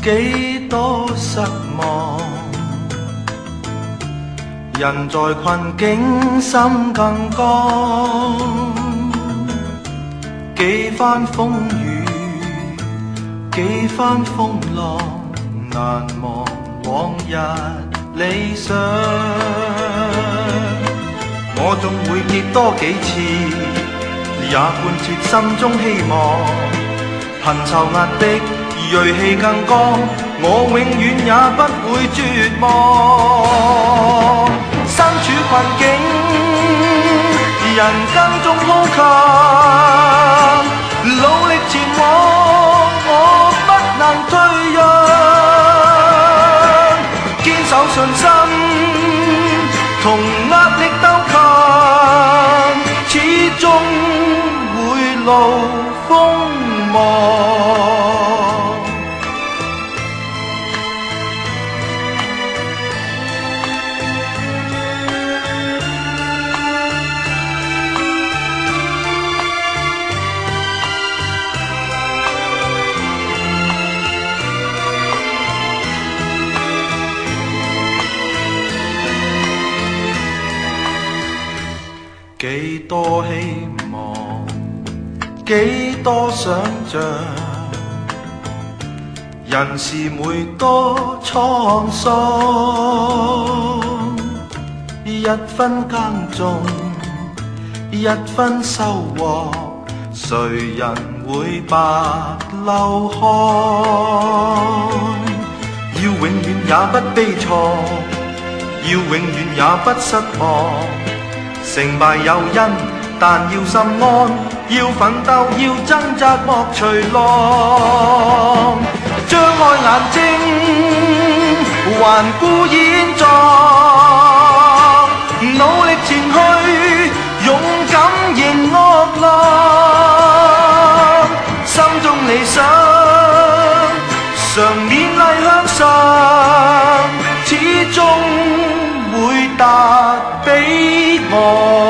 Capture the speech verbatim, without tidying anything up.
幾多失望，人在困境心更剛，幾番風雨幾番風浪，難忘往日理想。我縱會跌多幾次，也貫徹心中希望，貧愁壓迫銳氣更剛，我永遠也不會絕望。身處困境，人生中好強，努力前往，我不能退讓，堅守信心，同壓力鬥強，始終會路風茫。幾多希望，幾多想像，人是每多滄桑，一分耕種，一分收穫，誰人會白流汗？要永遠也不悲愴，要永遠也不失望。成敗有因，但要心安，要奮鬥，要掙扎，莫隨浪。張開眼睛，環顧現狀，努力前去，勇敢迎惡浪。心中理想，常勉勵向上，始終會達彼岸。